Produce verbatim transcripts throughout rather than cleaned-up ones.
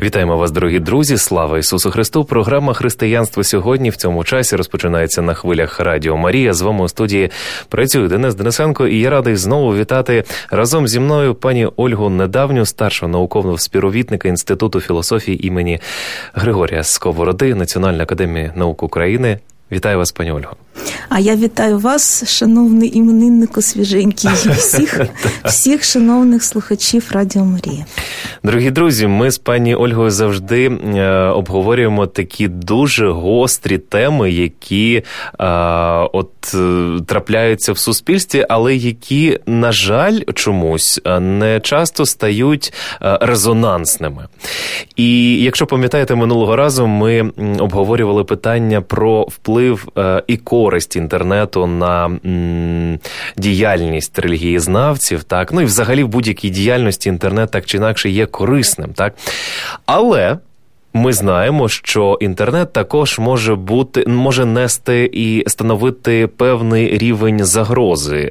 Вітаємо вас, дорогі друзі! Слава Ісусу Христу! Програма «Християнство сьогодні» в цьому часі розпочинається на хвилях Радіо Марія. З вами у студії працює Денис Денисенко, і я радий знову вітати разом зі мною пані Ольгу Недавню, старшого наукового співробітника Інституту філософії імені Григорія Сковороди, Національної академії наук України. Вітаю вас, пані Ольго. А я вітаю вас, шановний імениннику свіженький, і всіх, всіх шановних слухачів Радіо Марія. Дорогі друзі, ми з пані Ольгою завжди е, обговорюємо такі дуже гострі теми, які е, от е, трапляються в суспільстві, але які, на жаль, чомусь не часто стають е, резонансними. І якщо пам'ятаєте, минулого разу ми обговорювали питання про вплив е, і користь інтернету на м, діяльність релігієзнавців, так, ну і взагалі в будь-якій діяльності інтернет так чи інакше є корисним, так. Але ми знаємо, що інтернет також може бути, може нести і становити певний рівень загрози.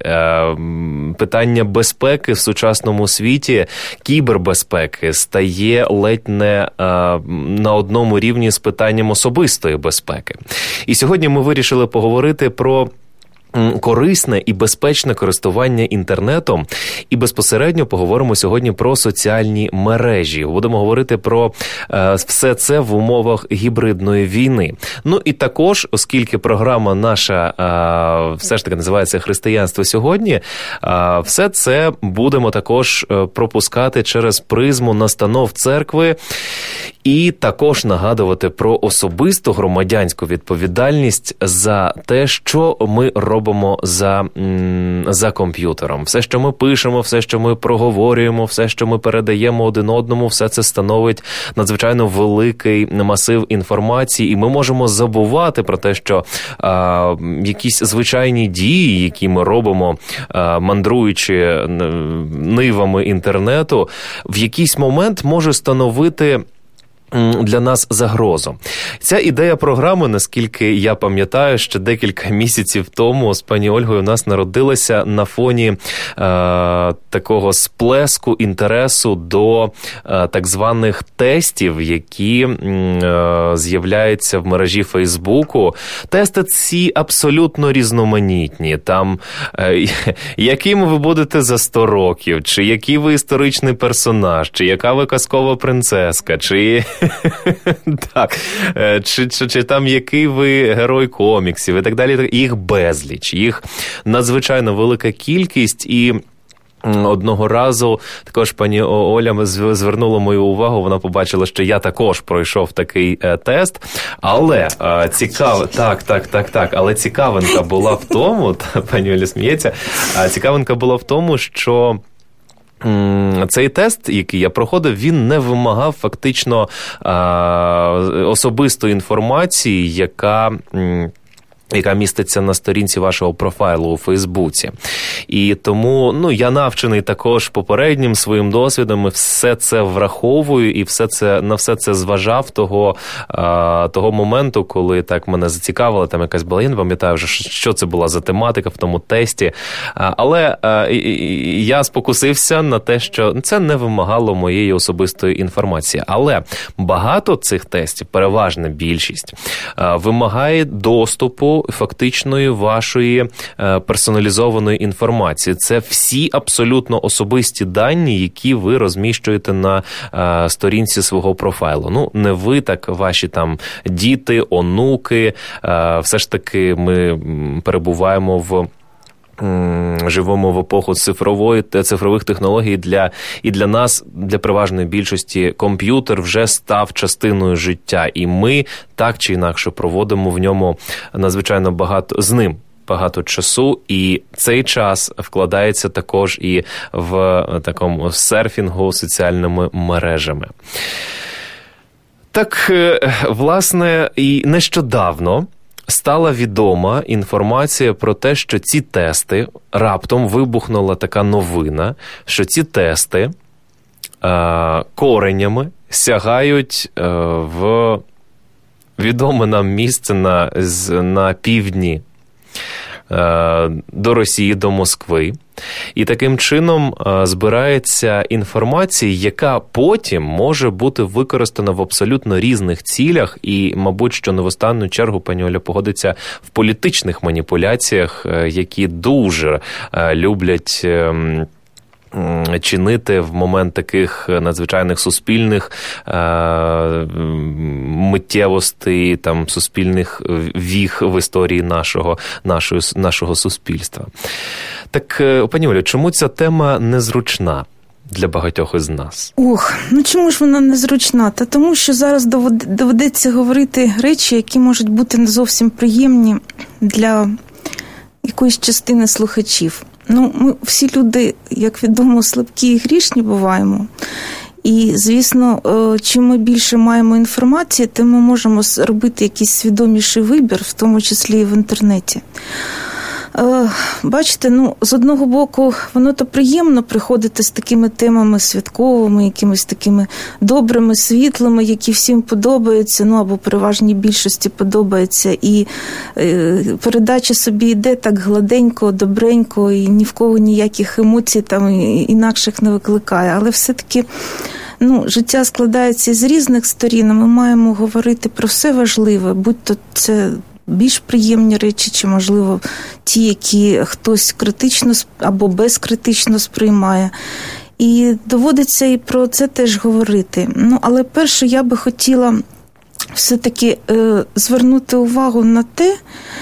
Питання безпеки в сучасному світі, кібербезпеки, стає ледь не на одному рівні з питанням особистої безпеки. І сьогодні ми вирішили поговорити про корисне і безпечне користування інтернетом, і безпосередньо поговоримо сьогодні про соціальні мережі. Будемо говорити про е, все це в умовах гібридної війни. Ну і також, оскільки програма наша е, все ж таки називається «Християнство сьогодні», е, все це будемо також пропускати через призму настанов церкви і також нагадувати про особисту громадянську відповідальність за те, що ми робимо за, за комп'ютером. Все, що ми пишемо, все, що ми проговорюємо, все, що ми передаємо один одному, все це становить надзвичайно великий масив інформації, і ми можемо забувати про те, що а, якісь звичайні дії, які ми робимо, а, мандруючи нивами інтернету, в якийсь момент може становити для нас загрозу. Ця ідея програми, наскільки я пам'ятаю, ще декілька місяців тому з пані Ольгою у нас народилася на фоні е, такого сплеску інтересу до е, так званих тестів, які е, з'являються в мережі Фейсбуку. Тести ці абсолютно різноманітні. Там, е, яким ви будете за сто років, чи який ви історичний персонаж, чи яка ви казкова принцеска, чи так, чи, чи, чи там який ви герой коміксів і так далі. Їх безліч, їх надзвичайно велика кількість. І одного разу також пані Оля звернула мою увагу, вона побачила, що я також пройшов такий тест, але цікаво, так, так, так, так, але цікавинка була в тому, та, пані Оля сміється, цікавинка була в тому, що цей тест, який я проходив, він не вимагав фактично а, особистої інформації, яка яка міститься на сторінці вашого профайлу у Фейсбуці. І тому, ну, я навчений також попереднім своїм досвідом, і все це враховую, і все це, на все це зважав того, а, того моменту, коли так мене зацікавила там якась була, я не пам'ятаю вже, що це була за тематика в тому тесті. А, але а, і, і, я спокусився на те, що це не вимагало моєї особистої інформації. Але багато цих тестів, переважна більшість, а, вимагає доступу фактичної вашої персоналізованої інформації. Це всі абсолютно особисті дані, які ви розміщуєте на сторінці свого профайлу. Ну, не ви, так ваші там діти, онуки. Все ж таки ми перебуваємо в живемо в епоху цифрової, цифрових технологій, для, і для нас, для переважної більшості, комп'ютер вже став частиною життя, і ми так чи інакше проводимо в ньому надзвичайно багато, з ним багато часу, і цей час вкладається також і в такому серфінгу соціальними мережами. Так, власне, і нещодавно стала відома інформація про те, що ці тести, раптом вибухнула така новина, що ці тести е, коренями сягають е, в відоме нам місце на, на півдні е, до Росії, до Москви. І таким чином збирається інформація, яка потім може бути використана в абсолютно різних цілях і, мабуть, що не в останню чергу пані Оля погодиться в політичних маніпуляціях, які дуже люблять чинити в момент таких надзвичайних суспільних е- миттєвостей, там, суспільних віх в історії нашого, нашого, нашого суспільства. Так, пані Олю, чому ця тема незручна для багатьох із нас? Ох, ну чому ж вона незручна? Та тому, що зараз доведеться говорити речі, які можуть бути не зовсім приємні для якоїсь частини слухачів. Ну, ми всі люди, як відомо, слабкі і грішні буваємо. І, звісно, чим ми більше маємо інформації, тим ми можемо робити якийсь свідоміший вибір, в тому числі і в інтернеті. Бачите, ну, з одного боку, воно то приємно приходити з такими темами святковими, якимись такими добрими, світлими, які всім подобаються, ну, або переважній більшості подобається. І е, передача собі йде так гладенько, добренько, і ні в кого ніяких емоцій там інакших не викликає. Але все-таки, ну, життя складається із різних сторін, ми маємо говорити про все важливе, будь-то це більш приємні речі, чи, можливо, ті, які хтось критично або безкритично сприймає. І доводиться і про це теж говорити. Ну, але перше я би хотіла все-таки е, звернути увагу на те,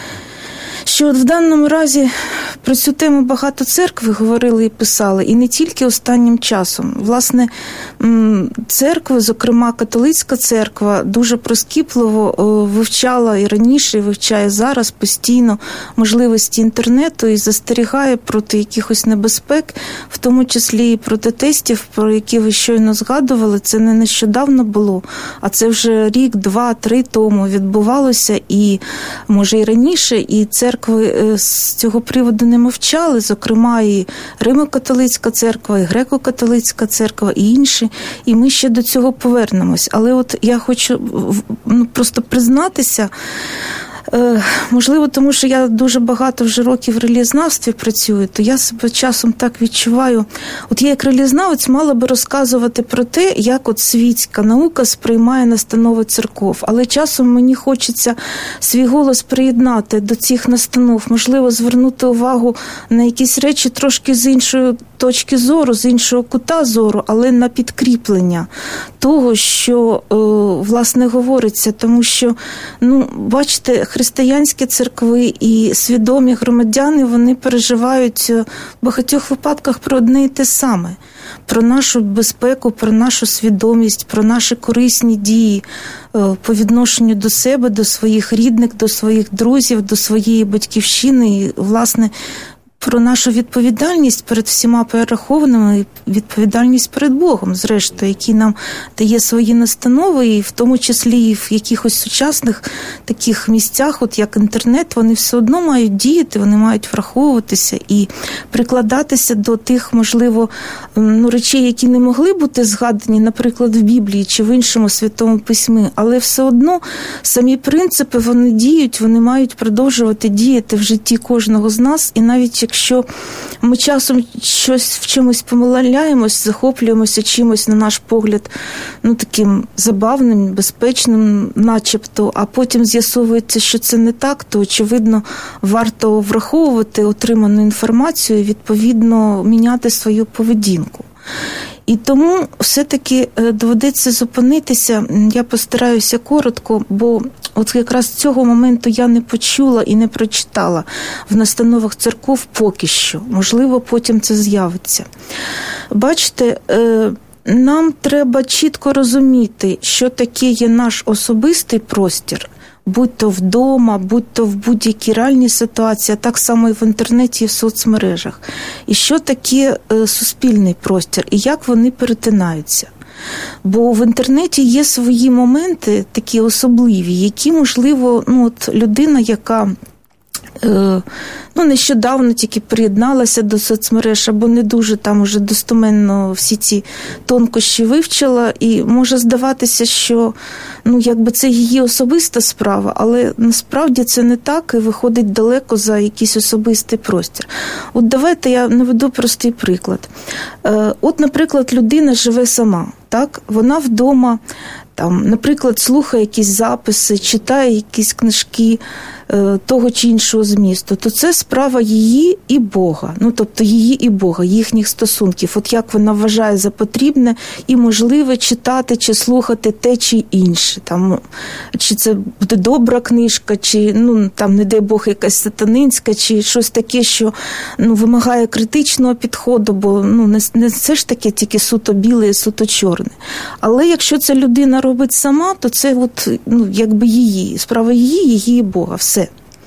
що от в даному разі про цю тему багато церкви говорили і писали, і не тільки останнім часом. Власне, церква, зокрема католицька церква, дуже прискіпливо вивчала і раніше, і вивчає зараз постійно можливості інтернету і застерігає проти якихось небезпек, в тому числі і проти тестів, про які ви щойно згадували. Це не нещодавно було, а це вже рік, два, три тому відбувалося, і, може, і раніше, і церква з цього приводу не мовчали, зокрема і Римо-католицька церква, і Греко-католицька церква, і інші, і ми ще до цього повернемось. Але от я хочу ну, просто признатися, можливо, тому що я дуже багато вже років в релігієзнавстві працюю, то я себе часом так відчуваю. От я як релігієзнавець мала би розказувати про те, як от світська наука сприймає настанови церков. Але часом мені хочеться свій голос приєднати до цих настанов, можливо, звернути увагу на якісь речі трошки з іншої точки зору, з іншого кута зору, але на підкріплення того, що, власне, говориться. Тому що, ну, бачите, християнські церкви і свідомі громадяни, вони переживають в багатьох випадках про одне і те саме. Про нашу безпеку, про нашу свідомість, про наші корисні дії по відношенню до себе, до своїх рідних, до своїх друзів, до своєї батьківщини і, власне, про нашу відповідальність перед всіма перерахованими і відповідальність перед Богом, зрештою, який нам дає свої настанови, і в тому числі і в якихось сучасних таких місцях, от як інтернет, вони все одно мають діяти, вони мають враховуватися і прикладатися до тих, можливо, ну, речей, які не могли бути згадані, наприклад, в Біблії чи в іншому Святому Письмі, але все одно самі принципи, вони діють, вони мають продовжувати діяти в житті кожного з нас, і навіть якщо ми часом щось в чомусь помиляємось, захоплюємося чимось, на наш погляд, ну, таким забавним, безпечним начебто, а потім з'ясовується, що це не так, то, очевидно, варто враховувати отриману інформацію і, відповідно, міняти свою поведінку. І тому все-таки доведеться зупинитися, я постараюся коротко, бо от якраз цього моменту я не почула і не прочитала в настановах церков поки що. Можливо, потім це з'явиться. Бачите, нам треба чітко розуміти, що таке є наш особистий простір, будь-то вдома, будь-то в будь-якій реальній ситуації, а так само і в інтернеті, і в соцмережах. І що таке суспільний простір, і як вони перетинаються. Бо в інтернеті є свої моменти, такі особливі, які, можливо, ну, от людина, яка ну, нещодавно тільки приєдналася до соцмереж, або не дуже там уже достоменно всі ці тонкощі вивчила, і може здаватися, що ну, якби це її особиста справа, але насправді це не так і виходить далеко за якийсь особистий простір. От давайте я наведу простий приклад. От, наприклад, людина живе сама, так? Вона вдома, там, наприклад, слухає якісь записи, читає якісь книжки е, того чи іншого змісту, то це справа її і Бога. Ну, тобто її і Бога, їхніх стосунків. От як вона вважає за потрібне і можливе читати чи слухати те чи інше. Там, чи це буде добра книжка, чи, ну, там, не дай Бог, якась сатанинська, чи щось таке, що ну, вимагає критичного підходу, бо ну, не, не це ж таке тільки суто біле і суто чорне. Але якщо ця людина робить сама, то це от, ну, якби її, справа її, її і Бога, все.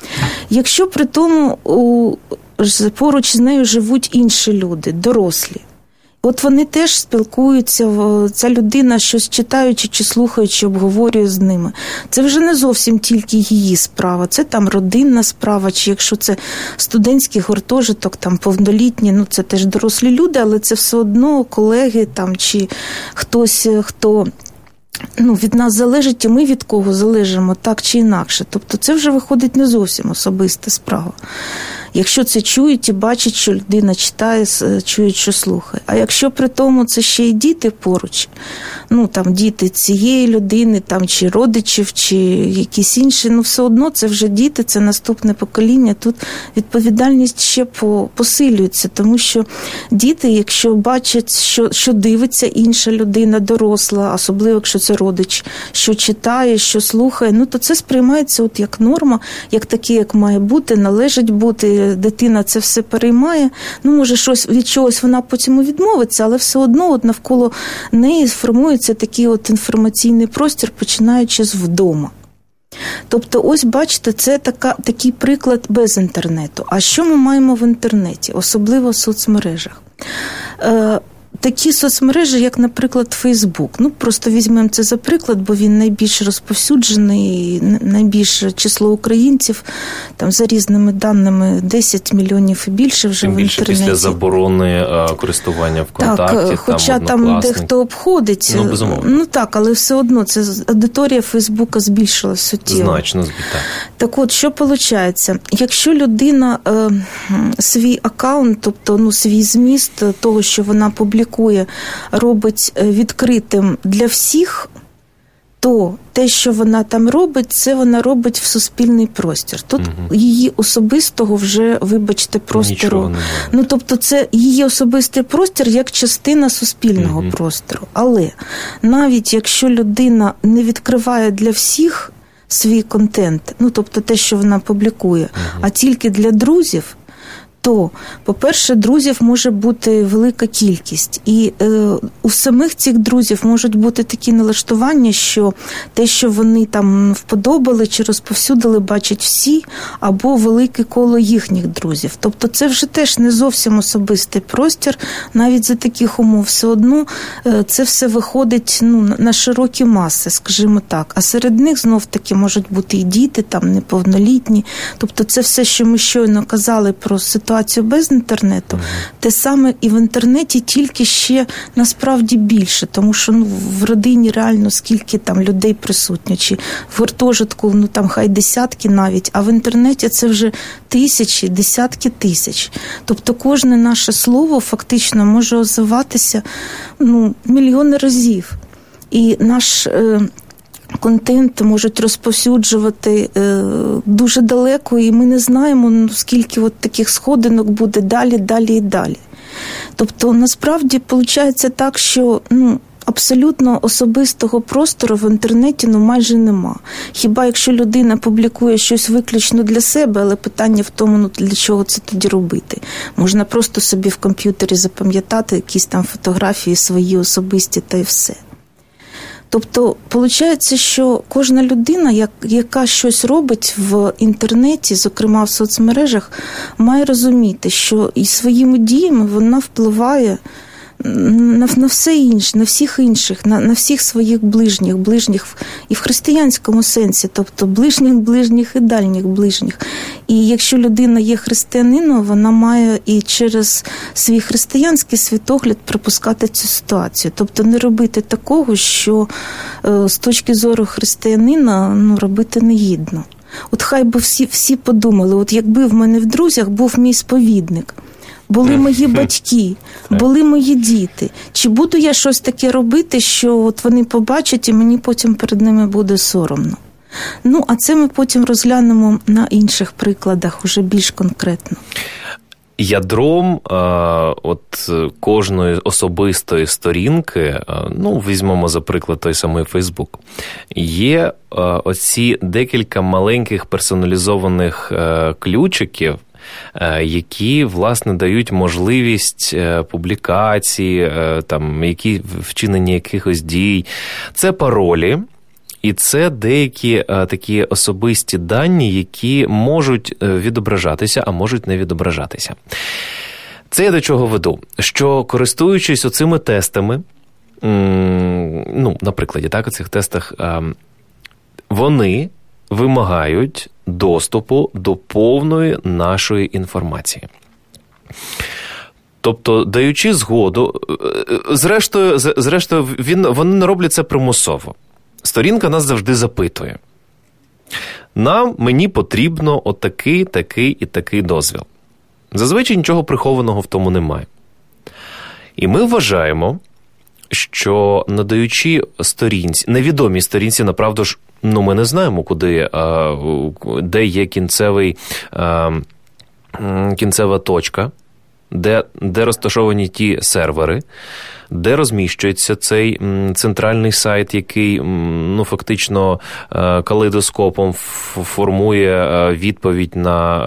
Якщо при тому у, поруч з нею живуть інші люди, дорослі, от вони теж спілкуються, ця людина щось читаючи чи слухаючи, обговорює з ними. Це вже не зовсім тільки її справа, це там родинна справа, чи якщо це студентський гуртожиток, там повнолітні, ну це теж дорослі люди, але це все одно колеги там, чи хтось, хто ну, від нас залежить, і ми від кого залежимо, так чи інакше. Тобто це вже виходить не зовсім особиста справа. Якщо це чують і бачать, що людина читає, чують, що слухає. А якщо при тому це ще й діти поруч, ну там діти цієї людини, там чи родичів, чи якісь інші, ну все одно це вже діти, це наступне покоління. Тут відповідальність ще посилюється, тому що діти, якщо бачать, що, що дивиться інша людина, доросла, особливо якщо це родич, що читає, що слухає, ну то це сприймається от як норма, як таке, як має бути, належить бути. Дитина це все переймає, ну, може, щось від чогось вона потім відмовиться, але все одно от навколо неї сформується такий от інформаційний простір, починаючи з вдома. Тобто, ось, бачите, це така, такий приклад без інтернету. А що ми маємо в інтернеті, особливо в соцмережах? Е, Такі соцмережі, як, наприклад, Фейсбук. Ну, просто візьмемо це за приклад, бо він найбільш розповсюджений, найбільше число українців, там, за різними даними, десять мільйонів і більше вже Тим в інтернеті. Більше після заборони користування ВКонтакті. Так, хоча там, там дехто обходить. Ну, безумовно. Ну, так, але все одно, це аудиторія Фейсбука збільшилась суттєво. Значно збільшилась. Так от, що виходить? Якщо людина е, свій акаунт, тобто, ну, свій зміст того, що вона публікує, робить відкритим для всіх, то те, що вона там робить, це вона робить в суспільний простір. Тут угу. її особистого вже, вибачте, простору. Ну, тобто це її особистий простір як частина суспільного угу. простору. Але навіть якщо людина не відкриває для всіх свій контент, ну, тобто те, що вона публікує, угу. а тільки для друзів, то, по-перше, друзів може бути велика кількість. І е, у самих цих друзів можуть бути такі налаштування, що те, що вони там вподобали чи розповсюдили, бачать всі, або велике коло їхніх друзів. Тобто це вже теж не зовсім особистий простір, навіть за таких умов. Все одно е, це все виходить ну, на широкі маси, скажімо так. А серед них знов-таки можуть бути і діти, там неповнолітні. Тобто це все, що ми щойно казали про ситуацію без інтернету, те саме і в інтернеті, тільки ще насправді більше, тому що ну, в родині реально скільки там людей присутньо, чи в гуртожитку, ну там хай десятки навіть, а в інтернеті це вже тисячі, десятки тисяч. Тобто кожне наше слово фактично може озиватися ну, мільйони разів. І наш е, контент можуть розповсюджувати е, дуже далеко, і ми не знаємо, ну, скільки от таких сходинок буде далі, далі і далі. Тобто, насправді, виходить так, що ну, абсолютно особистого простору в інтернеті ну, майже нема. Хіба якщо людина публікує щось виключно для себе, але питання в тому, ну, для чого це тоді робити. Можна просто собі в комп'ютері запам'ятати якісь там фотографії свої особисті та й все. Тобто, виходить, що кожна людина, яка щось робить в інтернеті, зокрема в соцмережах, має розуміти, що і своїми діями вона впливає на, на все інше, на всіх інших, на, на всіх своїх ближніх, ближніх і в християнському сенсі, тобто ближніх, ближніх і дальніх ближніх. І якщо людина є християнином, вона має і через свій християнський світогляд пропускати цю ситуацію. Тобто не робити такого, що з точки зору християнина ну, робити негідно. От хай би всі, всі подумали, от якби в мене в друзях був мій сповідник, були мої батьки, були мої діти. Чи буду я щось таке робити, що от вони побачать і мені потім перед ними буде соромно? Ну, а це ми потім розглянемо на інших прикладах, уже більш конкретно. Ядром от кожної особистої сторінки, ну, візьмемо, за приклад, той самий Фейсбук, є оці декілька маленьких персоналізованих ключиків, які, власне, дають можливість публікації, там, які, вчинення якихось дій. Це паролі, і це деякі а, такі особисті дані, які можуть відображатися, а можуть не відображатися. Це я до чого веду? Що, користуючись оцими тестами, ну, на прикладі, так, у цих тестах, вони вимагають доступу до повної нашої інформації. Тобто, даючи згоду, зрештою, зрештою він, вони не роблять це примусово. Сторінка нас завжди запитує. Нам, мені потрібно отакий, такий і такий дозвіл. Зазвичай нічого прихованого в тому немає. І ми вважаємо, що надаючи сторінці, невідомій сторінці, направду ж, ну, ми не знаємо, куди, де є кінцевий, кінцева точка, де, де розташовані ті сервери, де розміщується цей центральний сайт, який, ну, фактично калейдоскопом формує відповідь на,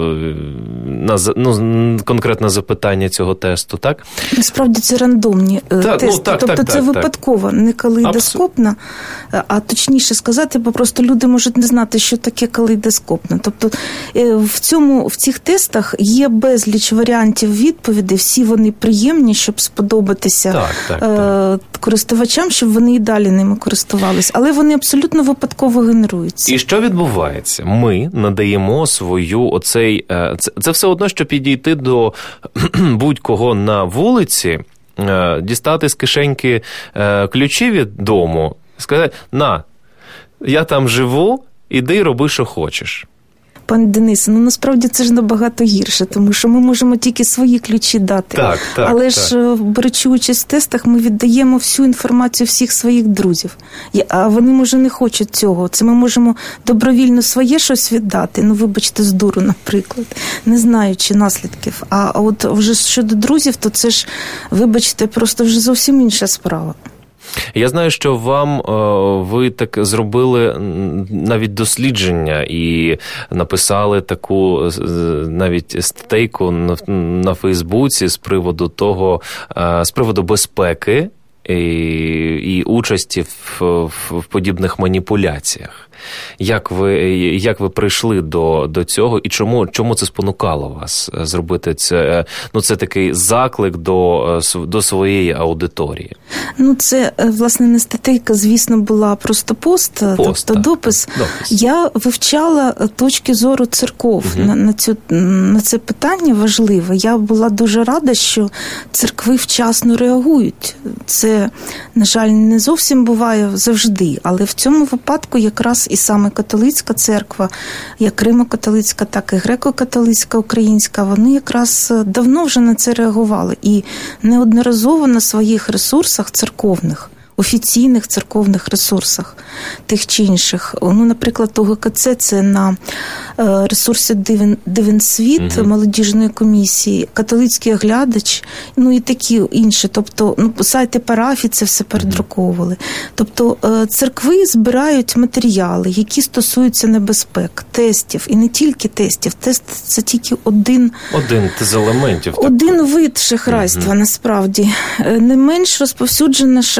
на ну, конкретне запитання цього тесту, так? Насправді це рандомні так, тести, ну, так, тобто так, це так, випадково, так. Не калейдоскопна, а точніше сказати, бо просто люди можуть не знати, що таке калейдоскопна. Тобто в, цьому, в цих тестах є безліч варіантів відповідей, всі вони приємні, щоб сподобатися Так, так, так. користувачам, щоб вони і далі ними користувалися. Але вони абсолютно випадково генеруються. І що відбувається? Ми надаємо свою оцей... Це, це все одно, що підійти до будь-кого на вулиці, дістати з кишеньки ключі від дому, сказати, на, я там живу, іди роби, що хочеш. Пане Денисе, ну насправді це ж набагато гірше, тому що ми можемо тільки свої ключі дати. Так, так, Але так. ж, беручи участь в тестах, ми віддаємо всю інформацію всіх своїх друзів. А вони, може, не хочуть цього. Це ми можемо добровільно своє щось віддати, ну, вибачте, з дуру, наприклад, не знаючи наслідків. А от вже щодо друзів, то це ж, вибачте, просто вже зовсім інша справа. Я знаю, що вам ви так зробили навіть дослідження і написали таку навіть стейку на Фейсбуці з приводу того, з приводу безпеки і, і участі в, в подібних маніпуляціях. Як ви, як ви прийшли до, до цього і чому, чому це спонукало вас зробити це? Ну, це такий заклик до, до своєї аудиторії. Ну, це, власне, не статейка, звісно, була просто пост, пост тобто допис. допис. Я вивчала точки зору церков угу. на, на, цю, на це питання важливе. Я була дуже рада, що церкви вчасно реагують. Це, на жаль, не зовсім буває завжди, але в цьому випадку якраз і саме католицька церква, як Римо-католицька, так і греко-католицька українська, вони якраз давно вже на це реагували. І неодноразово на своїх ресурсах церковних, офіційних церковних ресурсах тих чи інших. Ну, наприклад, у ГКЦ це на ресурсі Дивен, Дивен світ, угу. молодіжної комісії, католицький оглядач, ну і такі інші. Тобто, ну, сайти парафій це все передруковували. Тобто, церкви збирають матеріали, які стосуються небезпек, тестів, і не тільки тестів. Тест – це тільки один... Один з елементів. Один так. вид шахрайства, угу. насправді. Не менш розповсюджене шахрайство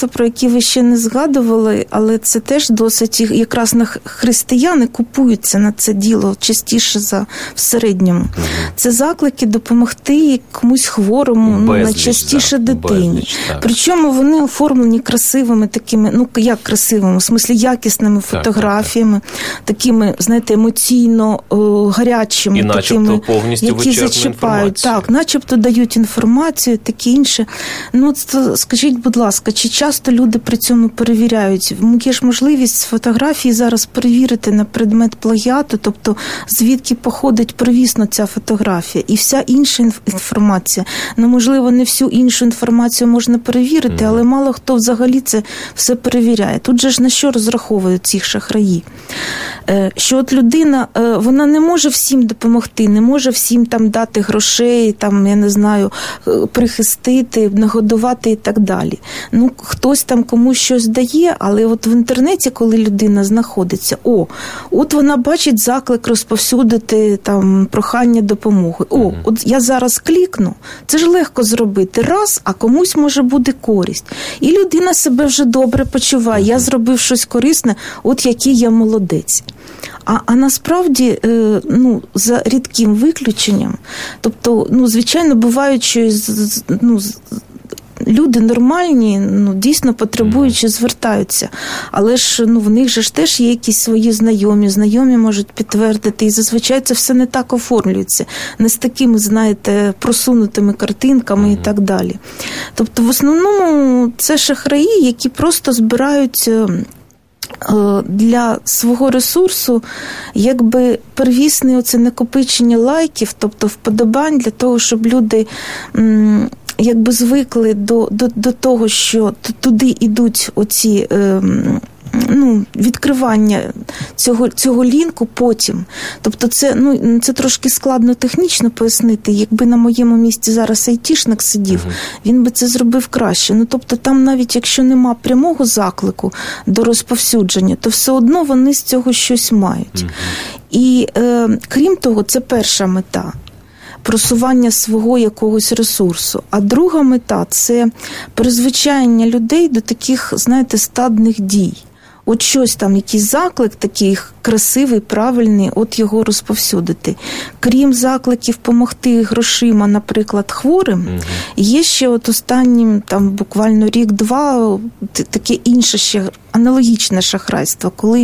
про які ви ще не згадували, але це теж досить, якраз на християни купуються на це діло частіше за в середньому. Угу. Це заклики допомогти комусь хворому, безліч, ну, найчастіше да, дитині. Безліч, Причому вони оформлені красивими такими, ну як красивими, в смислі якісними фотографіями, так, так, так. такими, знаєте, емоційно о, гарячими, і такими, повністю які зачіпають. Так, начебто дають інформацію, таке інше. Ну, то, скажіть, будь ласка, чи часто люди при цьому перевіряють? Є ж можливість з фотографії зараз перевірити на предмет плагіату, тобто звідки походить первісно ця фотографія і вся інша інформація. Ну, можливо, не всю іншу інформацію можна перевірити, але мало хто взагалі це все перевіряє. Тут же ж на що розраховують ці шахраї? Що от людина, вона не може всім допомогти, не може всім там дати грошей, там, я не знаю, прихистити, нагодувати і так далі. Ну, хтось там комусь щось дає, але от в інтернеті, коли людина знаходиться, о, от вона бачить заклик розповсюдити там прохання допомоги. О, от я зараз клікну, це ж легко зробити раз, а комусь може бути користь. І людина себе вже добре почуває, я зробив щось корисне, от який я молодець. А, а насправді, ну, за рідким виключенням, тобто, ну, звичайно, бувають, що ну, люди нормальні, ну, дійсно потребуючи, звертаються. Але ж, ну, в них же ж теж є якісь свої знайомі, знайомі можуть підтвердити, і зазвичай це все не так оформлюється, не з такими, знаєте, просунутими картинками mm-hmm. і так далі. Тобто, в основному, це шахраї, які просто збирають для свого ресурсу якби первісне оце накопичення лайків, тобто вподобань, для того, щоб люди м, якби звикли до, до, до того, що туди йдуть оці ем, ну, відкривання цього, цього лінку потім. Тобто це, ну, це трошки складно технічно пояснити. Якби на моєму місці зараз айтішник сидів, uh-huh. він би це зробив краще. Ну, тобто там навіть якщо нема прямого заклику до розповсюдження, то все одно вони з цього щось мають. Uh-huh. І е, крім того, це перша мета – просування свого якогось ресурсу. А друга мета – це призвичаєння людей до таких, знаєте, стадних дій. От щось там, якийсь заклик такий красивий, правильний, от його розповсюдити. Крім закликів помогти грошима, наприклад, хворим, угу. є ще от останнім, там, буквально рік-два, таке інше ще аналогічне шахрайство, коли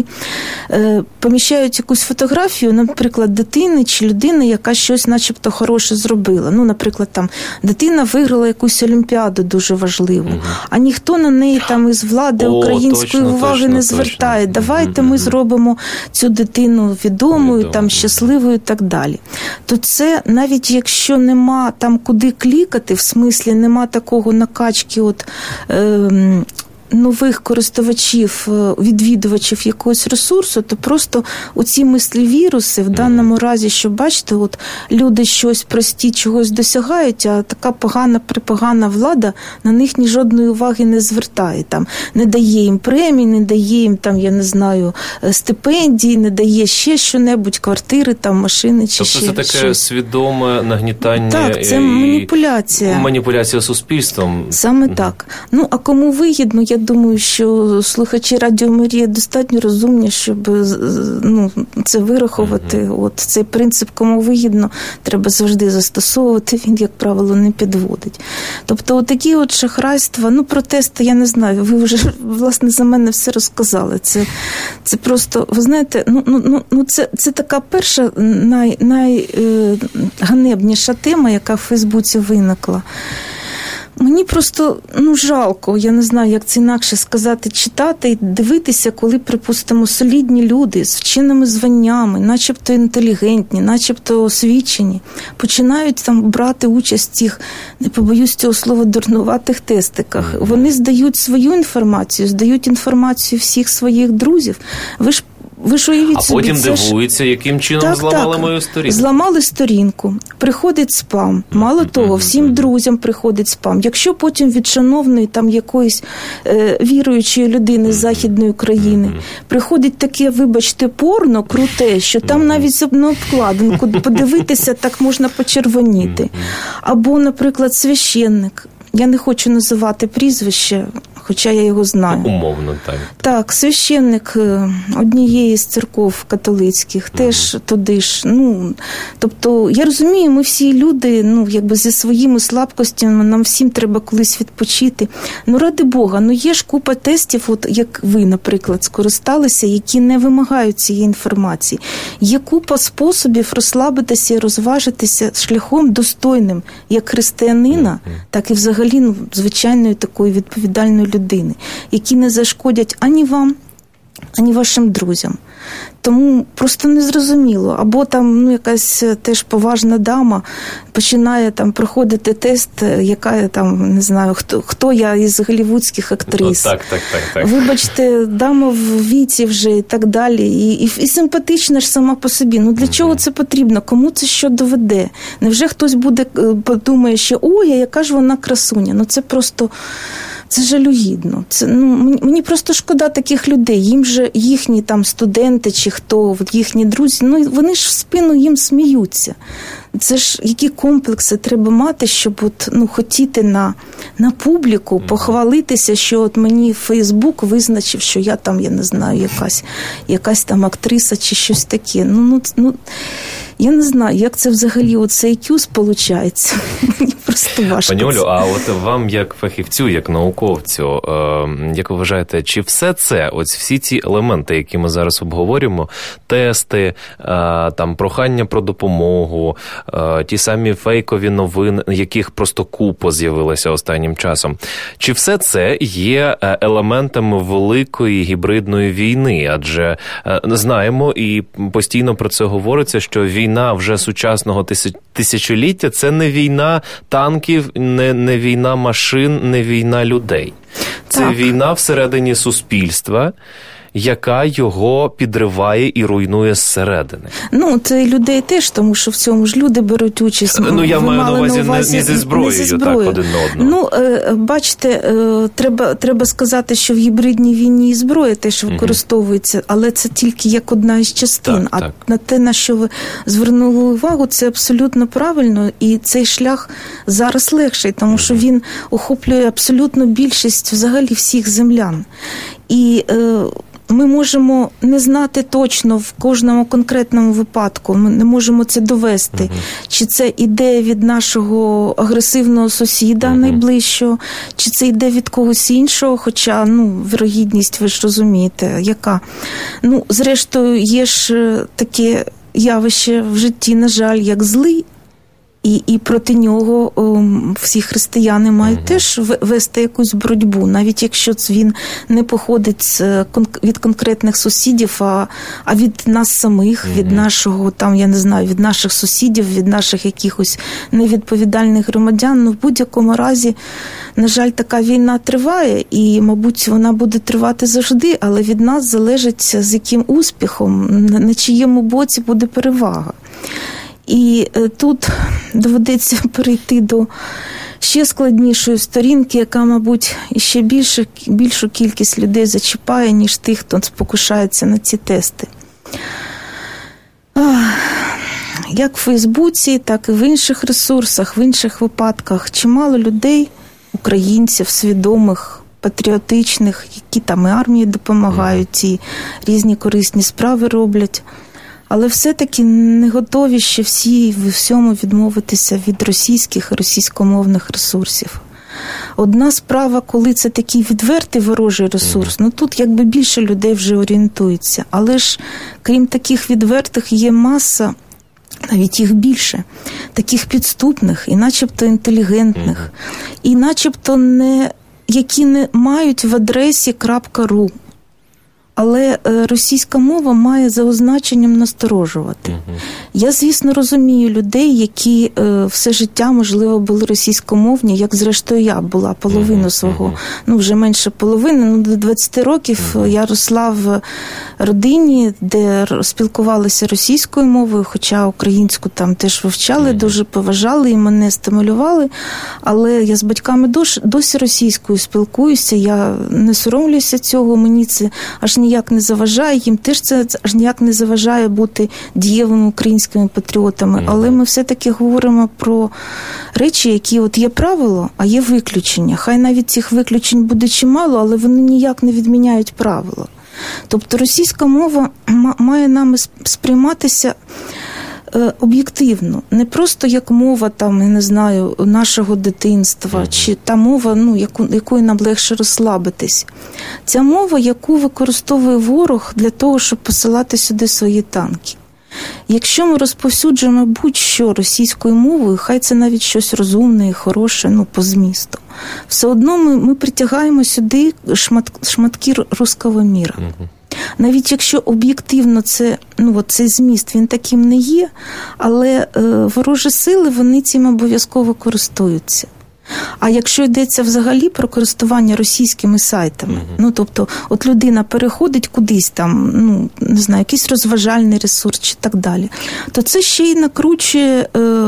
е, поміщають якусь фотографію, наприклад, дитини чи людини, яка щось начебто хороше зробила. Ну, наприклад, там, дитина виграла якусь олімпіаду дуже важливу, угу. а ніхто на неї там із влади О, української точно, уваги точно, не звертає. Точно. Давайте угу. ми зробимо цю дитину відомою, Відомо. там, щасливою і так далі. То це, навіть якщо нема там куди клікати, в смислі нема такого накачки от... Е, нових користувачів, відвідувачів якогось ресурсу, то просто оці мислі-віруси в даному разі, що бачите, от люди щось прості, чогось досягають, а така погана, припогана влада на них ні жодної уваги не звертає. Там, не дає їм премій, не дає їм, там, я не знаю, стипендії, не дає ще що-небудь, квартири, там, машини чи тобто ще це таке щось. Свідоме нагнітання. Так, це маніпуляція. Маніпуляція суспільством. Саме mm-hmm. так. Ну, а кому вигідно, я думаю, що слухачі Радіо Марія достатньо розумні, щоб ну, це вирахувати. Mm-hmm. От цей принцип, кому вигідно, треба завжди застосовувати, він, як правило, не підводить. Тобто, отакі от шахрайства, ну, протести, я не знаю, ви вже, власне, за мене все розказали. Це, це просто, ви знаєте, ну, ну, ну це, це така перша най, найганебніша тема, яка в Фейсбуці виникла. Мені просто, ну, жалко, я не знаю, як це інакше сказати, читати і дивитися, коли, припустимо, солідні люди з вченими званнями, начебто інтелігентні, начебто освічені, починають там брати участь в цих, не побоюсь цього слова, дурнуватих тестиках. Вони здають свою інформацію, здають інформацію всіх своїх друзів. Ви ж Ви ж уявіть а собі, потім це дивуються, ж... яким чином так, зламали так. мою сторінку. Зламали сторінку, приходить спам. Мало mm-hmm. того, всім mm-hmm. друзям приходить спам. Якщо потім від шановної там якоїсь е, віруючої людини mm-hmm. з Західної країни mm-hmm. приходить таке, вибачте, порно круте, що там mm-hmm. навіть на обкладинку подивитися так можна почервоніти. Mm-hmm. Або, наприклад, священник. Я не хочу називати прізвище, хоча я його знаю. Умовно, так. Так, священник однієї з церков католицьких, mm-hmm. теж туди ж. Ну, тобто, я розумію, ми всі люди, ну, якби зі своїми слабкостями, нам всім треба колись відпочити. Ну, ради Бога, ну є ж купа тестів, от як ви, наприклад, скористалися, які не вимагають цієї інформації. Є купа способів розслабитися і розважитися шляхом достойним як християнина, mm-hmm. так і взагалі, ну, звичайної такої відповідальної людини, які не зашкодять ані вам, ані вашим друзям. Тому просто незрозуміло. Або там, ну, якась теж поважна дама починає там проходити тест, яка там, не знаю, хто, хто я із голлівудських актрис. Ну, так, так, так, так. Вибачте, дама в віці вже і так далі. І, і, і симпатична ж сама по собі. Ну, для mm-hmm. чого це потрібно? Кому це що доведе? Невже хтось буде, подумає, що ой, а яка ж вона красуня? Ну, це просто... Це жалюгідно. Це, ну, мені просто шкода таких людей. Їм же їхні там студенти чи хто, їхні друзі, ну вони ж в спину їм сміються. Це ж які комплекси треба мати, щоб от, ну, хотіти на, на публіку похвалитися, що от мені Фейсбук визначив, що я там, я не знаю, якась, якась там актриса чи щось таке. Ну, ну, ну, я не знаю, як це взагалі оцей кюс виходить. Мені просто важко. Пані Олю, а от вам як фахівцю, як науковцю, як ви вважаєте, чи все це, ось всі ці елементи, які ми зараз обговорюємо, тести, там прохання про допомогу, ті самі фейкові новини, яких просто купа з'явилася останнім часом, чи все це є елементами великої гібридної війни? Адже знаємо і постійно про це говориться, що війна вже сучасного тисячоліття – це не війна танків, не, не війна машин, не війна людей. Це так. Війна всередині суспільства, яка його підриває і руйнує зсередини. Ну, це і людей теж, тому що в цьому ж люди беруть участь. Ну, я маю на увазі, на увазі не, не зі зброєю, не зі зброєю. Так, один на одного. Ну, бачите, треба, треба сказати, що в гібридній війні і зброя теж використовується, угу. але це тільки як одна із частин. Так, а так. на те, на що ви звернули увагу, це абсолютно правильно, і цей шлях зараз легший, тому угу. що він охоплює абсолютно більшість взагалі всіх землян. І ми можемо не знати точно в кожному конкретному випадку, ми не можемо це довести, uh-huh. чи це іде від нашого агресивного сусіда uh-huh. найближчого, чи це йде від когось іншого, хоча, ну, вірогідність, ви ж розумієте, яка. Ну, зрештою, є ж таке явище в житті, на жаль, як злий, І, і проти нього о, всі християни мають mm-hmm. теж вести якусь боротьбу, навіть якщо він не походить з, від конкретних сусідів, а, а від нас самих, mm-hmm. від нашого, там, я не знаю, від наших сусідів, від наших якихось невідповідальних громадян. Ну, в будь-якому разі, на жаль, така війна триває, і, мабуть, вона буде тривати завжди, але від нас залежить, з яким успіхом, на, на чиєму боці буде перевага. І тут доведеться перейти до ще складнішої сторінки, яка, мабуть, іще більше, більшу кількість людей зачіпає, ніж тих, хто спокушається на ці тести. Як в Фейсбуці, так і в інших ресурсах, в інших випадках чимало людей, українців, свідомих, патріотичних, які там і армії допомагають, і різні корисні справи роблять. Але все-таки не готові ще всі в всьому відмовитися від російських і російськомовних ресурсів. Одна справа, коли це такий відвертий ворожий ресурс, ну тут якби більше людей вже орієнтується. Але ж, крім таких відвертих, є маса, навіть їх більше, таких підступних і начебто інтелігентних, і начебто не, які не мають в адресі .ру. Але російська мова має за означенням насторожувати. Uh-huh. Я, звісно, розумію людей, які е, все життя, можливо, були російськомовні, як зрештою я була половину uh-huh. свого, ну вже менше половини, ну до двадцять років uh-huh. я росла в родині, де спілкувалися російською мовою, хоча українську там теж вивчали, uh-huh. дуже поважали і мене стимулювали, але я з батьками досі, досі російською спілкуюся, я не соромлюся цього, мені це аж ніяк не заважає, їм теж це аж ніяк не заважає бути дієвими українськими патріотами, але ми все-таки говоримо про речі, які от є правило, а є виключення. Хай навіть цих виключень буде чимало, але вони ніяк не відміняють правила. Тобто російська мова має нами сприйматися об'єктивно, не просто як мова, там, я не знаю, нашого дитинства, mm-hmm. чи та мова, ну, яку, якою нам легше розслабитись. Ця мова, яку використовує ворог для того, щоб посилати сюди свої танки. Якщо ми розповсюджуємо будь-що російською мовою, хай це навіть щось розумне і хороше, ну, по змісту, все одно ми, ми притягаємо сюди шмат, шматки руського міра. Mm-hmm. Навіть якщо об'єктивно це, ну, от цей зміст, він таким не є, але е, ворожі сили, вони цим обов'язково користуються. А якщо йдеться взагалі про користування російськими сайтами, mm-hmm. ну, тобто, от людина переходить кудись там, ну, не знаю, якийсь розважальний ресурс чи так далі, то це ще й накручує е,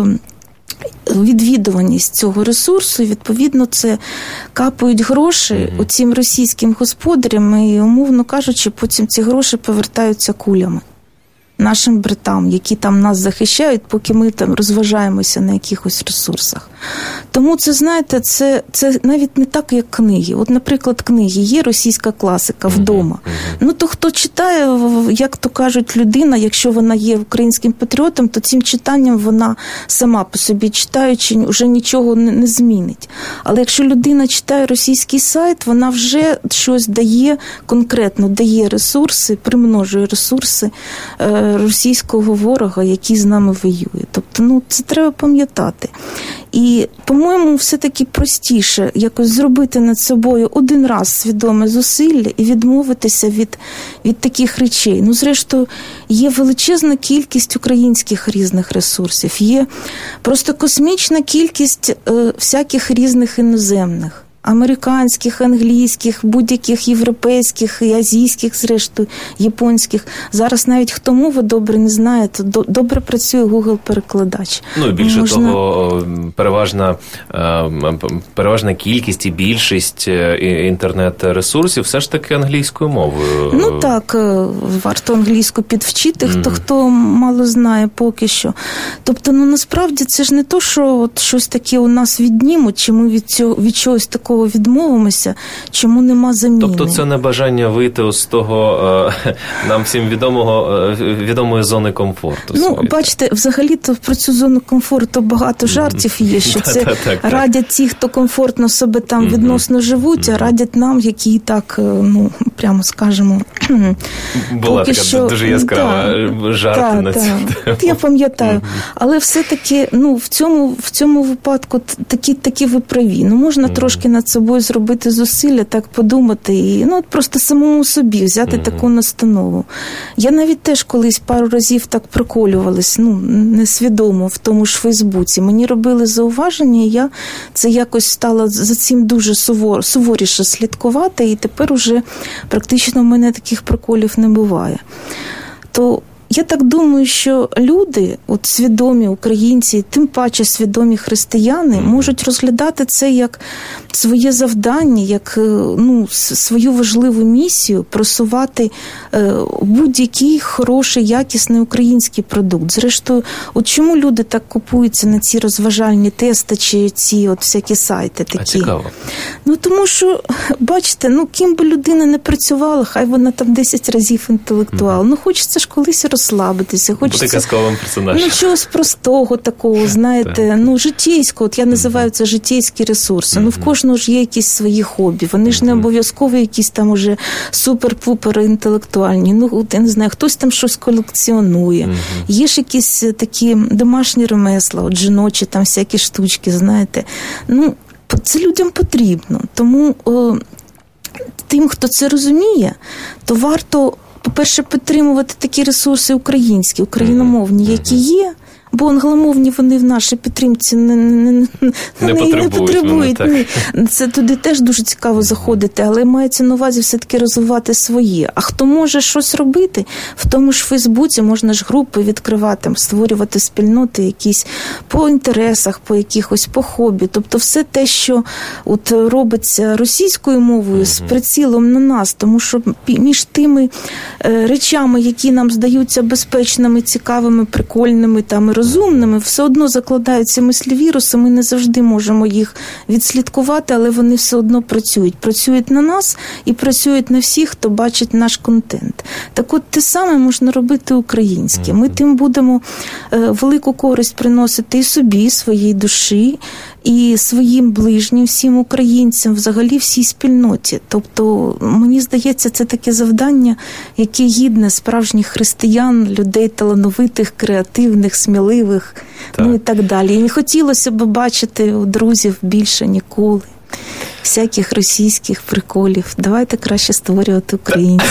відвідуваність цього ресурсу, і, відповідно, це капають гроші mm-hmm. оцім російським господарям, і, умовно кажучи, потім ці гроші повертаються кулями нашим братам, які там нас захищають, поки ми там розважаємося на якихось ресурсах. Тому це, знаєте, це, це навіть не так, як книги. От, наприклад, книги, є російська класика вдома. Ну, то хто читає, як то кажуть, людина, якщо вона є українським патріотом, то цим читанням вона сама по собі читаючи, вже нічого не, не змінить. Але якщо людина читає російський сайт, вона вже щось дає, конкретно дає ресурси, примножує ресурси російського ворога, який з нами воює. Тобто, ну, це треба пам'ятати. І, по-моєму, все-таки простіше якось зробити над собою один раз свідоме зусилля і відмовитися від, від таких речей. Ну, зрештою, є величезна кількість українських різних ресурсів, є просто космічна кількість е, всяких різних іноземних. Американських, англійських, будь-яких європейських і азійських, зрештою, японських. Зараз навіть хто мову добре не знає, то добре працює Google-перекладач. Ну, і більше Можна... того, переважна, переважна кількість і більшість інтернет-ресурсів все ж таки англійською мовою. Ну, так, варто англійську підвчити, mm-hmm. хто, хто мало знає поки що. Тобто, ну, насправді, це ж не то, що от щось таке у нас віднімуть, чи ми від, цього, від чогось такого відмовимося, чому нема заміни. Тобто це не бажання вийти з того е, нам всім відомого е, відомої зони комфорту. Ну, свої. Бачите, взагалі-то про цю зону комфорту багато жартів є, що це радять ті, хто комфортно себе там відносно живуть, а радять нам, які і так, ну, прямо скажемо, була така що... дуже яскрава жарт на цю тему. Я пам'ятаю. Але все-таки, ну, в цьому, в цьому випадку такі, такі ви праві. Ну, можна трошки над собою зробити зусилля, так подумати і, ну, просто самому собі взяти mm-hmm. таку настанову. Я навіть теж колись пару разів так приколювалась, ну, несвідомо в тому ж Фейсбуці. Мені робили зауваження, і я це якось стала за цим дуже сувор, суворіше слідкувати, і тепер уже практично в мене таких приколів не буває. То я так думаю, що люди, от свідомі українці, тим паче свідомі християни, можуть розглядати це як своє завдання, як, ну, свою важливу місію просувати е, будь-який хороший, якісний український продукт. Зрештою, от чому люди так купуються на ці розважальні тести чи ці от всякі сайти такі? А цікаво. Ну, тому що, бачите, ну, ким би людина не працювала, хай вона там десять разів інтелектуал. Mm-hmm. Ну, хочеться ж колись розслабитися. Хочеться, бути казковим персонажем. Ну, чогось простого такого, знаєте, ну, житейського. От я називаю це житейські ресурси. Mm-hmm. Ну, в кожного ж є якісь свої хобі. Вони ж не обов'язково якісь там уже супер-пупер інтелектуальні. Ну, от, я не знаю, хтось там щось колекціонує. Mm-hmm. Є ж якісь такі домашні ремесла, от жіночі там всякі штучки, знаєте. Ну, це людям потрібно. Тому о, тим, хто це розуміє, то варто, по-перше, підтримувати такі ресурси українські, україномовні, які є, Бо англомовні вони в нашій підтримці не, не, не, не потребують. Не потребують. Вони, це туди теж дуже цікаво заходити, але мається на увазі все-таки розвивати свої. А хто може щось робити? В тому ж Фейсбуці можна ж групи відкривати, створювати спільноти якісь по інтересах, по якихось, по хобі. Тобто все те, що от робиться російською мовою з прицілом на нас, тому що між тими е, речами, які нам здаються безпечними, цікавими, прикольними, там, розумними, все одно закладаються мислі віруси, ми не завжди можемо їх відслідкувати, але вони все одно працюють. Працюють на нас і працюють на всіх, хто бачить наш контент. Так от те саме можна робити українське. Ми тим будемо велику користь приносити і собі, і своїй душі, і своїм ближнім, всім українцям, взагалі всій спільноті. Тобто, мені здається, це таке завдання, яке гідне справжніх християн, людей талановитих, креативних, сміливих, так. Ну і так далі. І не хотілося б бачити у друзів більше ніколи всяких російських приколів. Давайте краще створювати українські.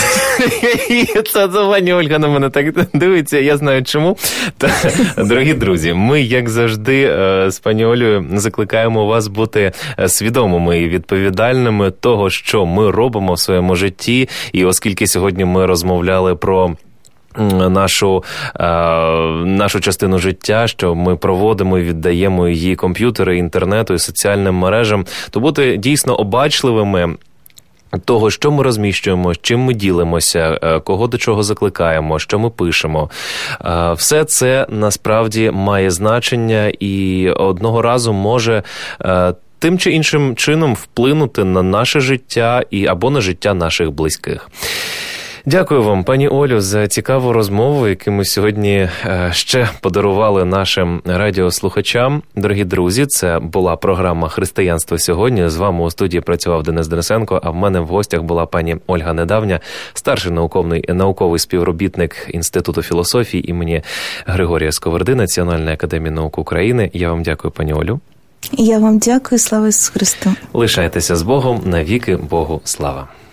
Це пані Ольга на мене так дивиться, я знаю чому. Та, дорогі друзі, ми, як завжди, з пані Олею закликаємо вас бути свідомими і відповідальними того, що ми робимо в своєму житті. І оскільки сьогодні ми розмовляли про нашу, нашу частину життя, що ми проводимо і віддаємо її комп'ютери, інтернету і соціальним мережам, то бути дійсно обачливими того, що ми розміщуємо, чим ми ділимося, кого до чого закликаємо, що ми пишемо. Все це насправді має значення і одного разу може тим чи іншим чином вплинути на наше життя і або на життя наших близьких. Дякую вам, пані Олю, за цікаву розмову, яку ми сьогодні ще подарували нашим радіослухачам. Дорогі друзі, це була програма «Християнство сьогодні». З вами у студії працював Денис Денисенко, а в мене в гостях була пані Ольга Недавня, старший науковий, науковий співробітник Інституту філософії імені Григорія Сковороди Національної академії наук України. Я вам дякую, пані Олю. Я вам дякую. Слава Ісусу Христу. Лишайтеся з Богом. Навіки Богу слава.